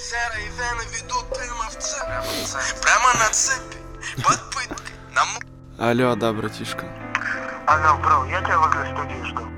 Серые вены ведут прямо в цепь. Прямо на цепи, под пыткой. Алло, да, братишка. Алло, бро, я тебя в студии жду.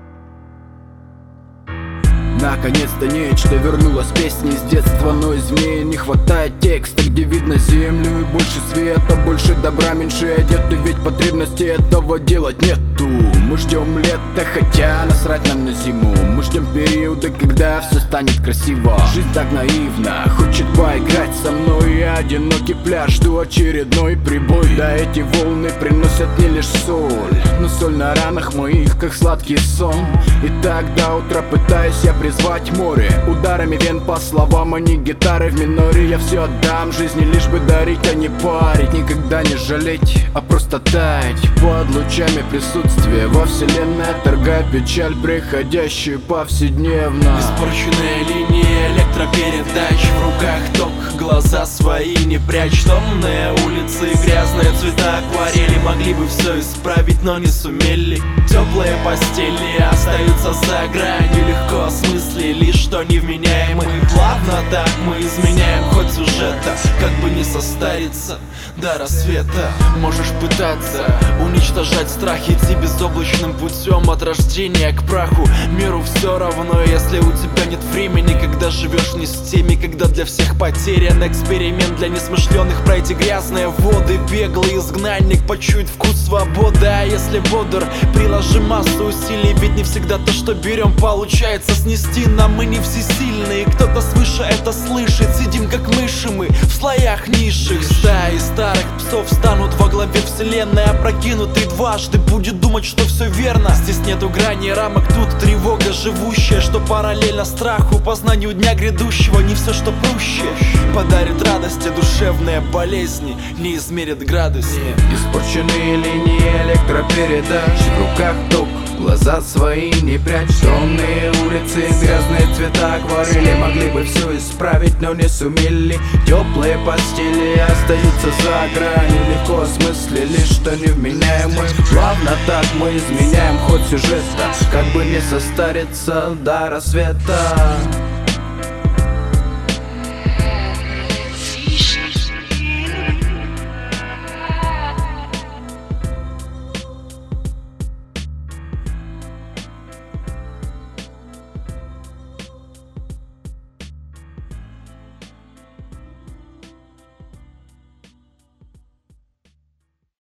Наконец-то нечто вернулось песни с детства, но из мне не хватает текста, где видно землю и больше света, больше добра, меньше одежды, ведь потребности этого делать нету. Мы ждем лета, хотя насрать нам на зиму. Мы ждем периода, когда все станет красиво. Жизнь так наивна, хочет поиграть со мной. Я одинокий пляж, жду очередной прибой. Да, эти волны приносят не лишь соль, но соль на ранах моих, как сладкий сон. И так до утра пытаюсь я призвать море ударами вен по словам, а не гитары в миноре. Я все отдам жизни, лишь бы дарить, а не парить. Никогда не жалеть, а просто таять под лучами присутствия. Во вселенной отторгает печаль, приходящую повседневно. Испорченные линии электропередач, в руках ток, глаза свои не прячь. Темные улицы, грязные цвета акварели, могли бы все исправить, но не сумели. Теплые постели остаются за гранью, легко осмыслили, что невменяемы. Ладно, так мы изменяем хоть сюжета, как бы не состариться до рассвета. Можешь пытаться уничтожать страх, идти безоблачным путем от рождения к праху. Миру все равно, если у тебя нет времени, когда живешь не с теми, когда для всех потерян эксперимент для несмышленых. Пройти грязные воды, беглый изгнанник, почуять вкус свободы. А если бодр, приложи массу усилий, ведь не всегда то, что берем, получается снести нам. Мы не всесильные, кто-то свыше это слышит. Сидим как мыши мы в слоях низших. Стаи старых псов станут во главе вселенной, опрокинутый дважды будет думать, что все верно. Здесь нету грани рамок, тут тревога живущая, что параллельно страху, познанию дня грядущего. Не все, что проще, подарит радости, душевные болезни не измерит градусы. Испорченные линии электропередач, в руках ток, глаза свои не прячь. Темные улицы, грязные цвета акварели, могли бы все исправить, но не сумели. Теплые постели остаются за гранью, легко осмыслили, что невменяемы. Плавно так мы изменяем ход сюжета, как бы не состариться до рассвета.